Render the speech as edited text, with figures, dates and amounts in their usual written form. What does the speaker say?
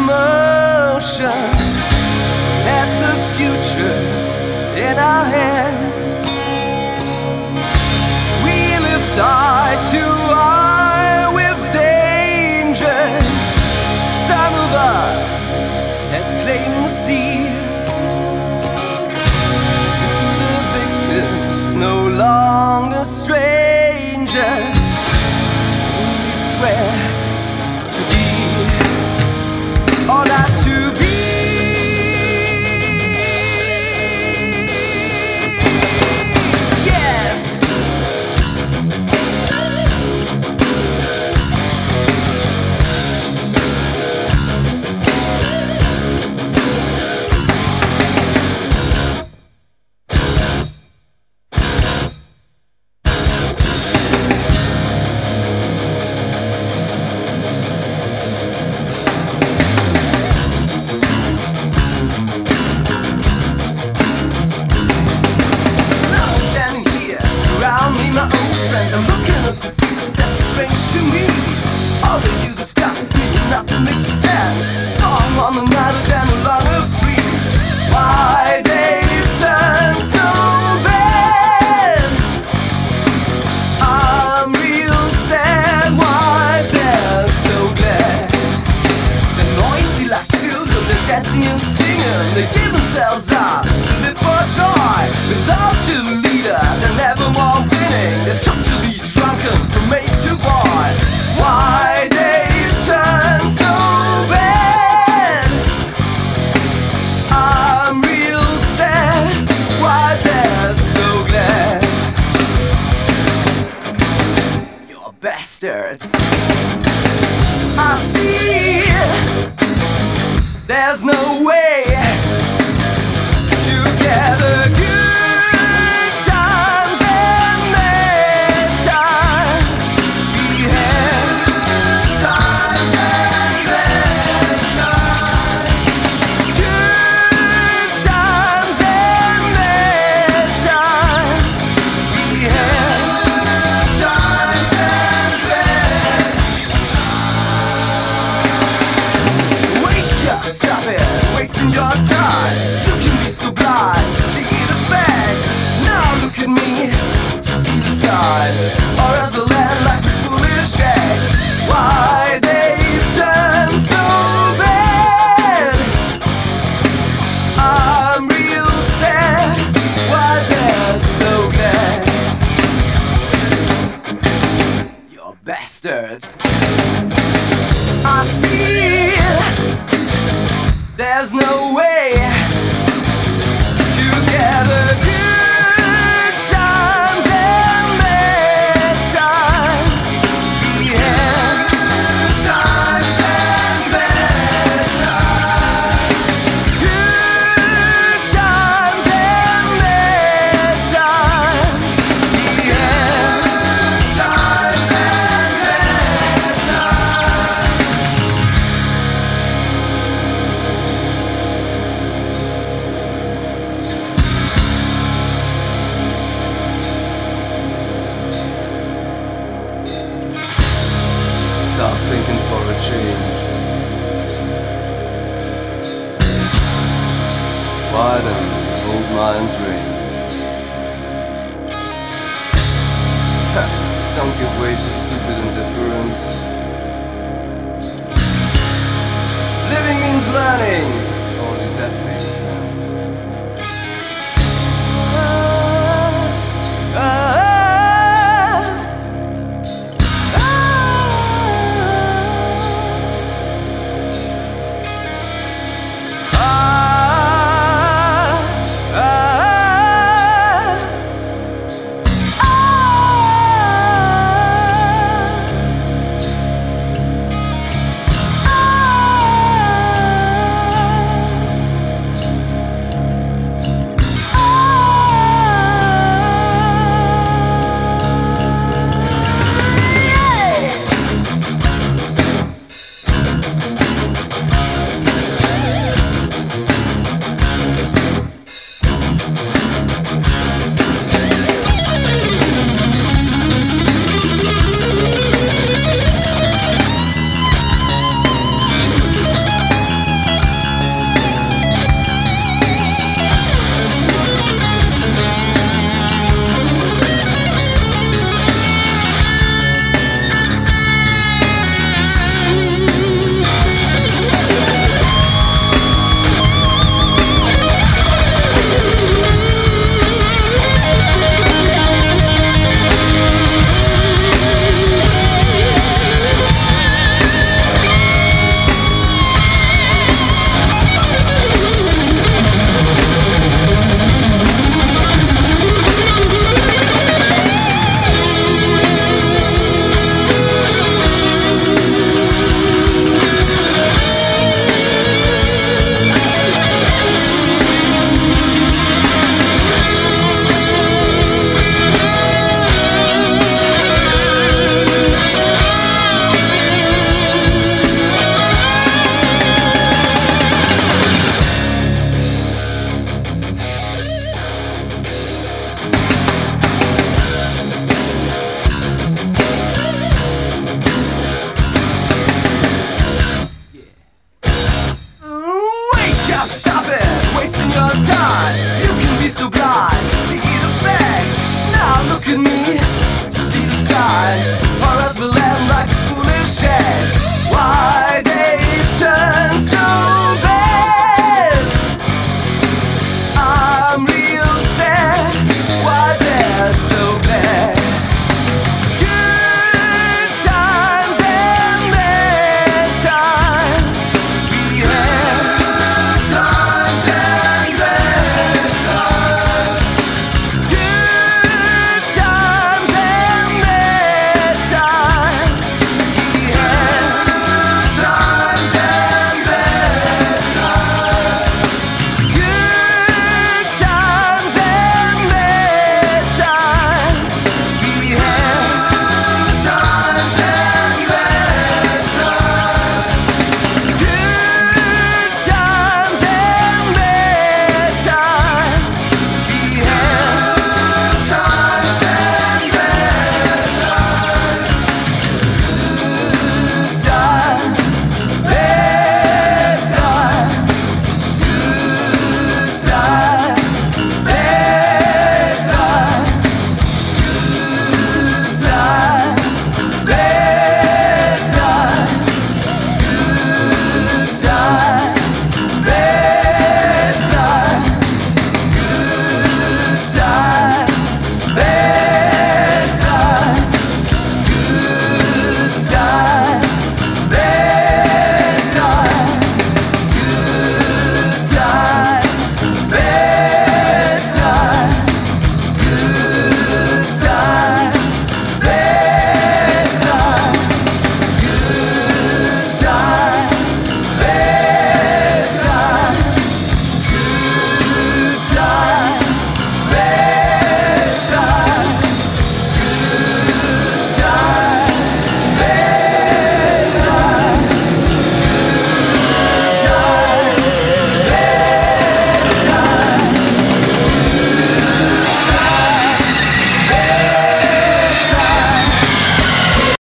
motion. Let the future in our hands. We lift eye to eye with dangers. Some of us had claimed the sea. The victors no longer strangers. We swear to be, or not to be. Yes. My old friends, I'm looking up to faces that's strange to me. All that you discuss me, nothing makes sense. Storm on the night of them no longer free. Why they've turned so bad, I'm real sad. Why they're so glad. They're noisy like children, they're dancing and singing. They give themselves up to live for joy. Without your leader, they're never more winning. They're totally drunken from mate to boy. Why they've turned so bad, I'm real sad. Why they're so glad. You're bastards. I see there's no way to gather good times and bad times. We had times and bad times. Good times and bad times. We had times and bad. Wake up, stop it, wasting your time. You can be so blind to see the fact. Now look at me to see the side, or as a land like a foolish act. Why they've turned so bad, I'm real sad. Why they're so glad. You're bastards. I see there's no way to gather good times and bad times. We had times and bad times. Good times and bad times. We had times and bad times. Stop thinking for a change. Widen the old mind's range. Don't give way to stupid indifference. Living means learning.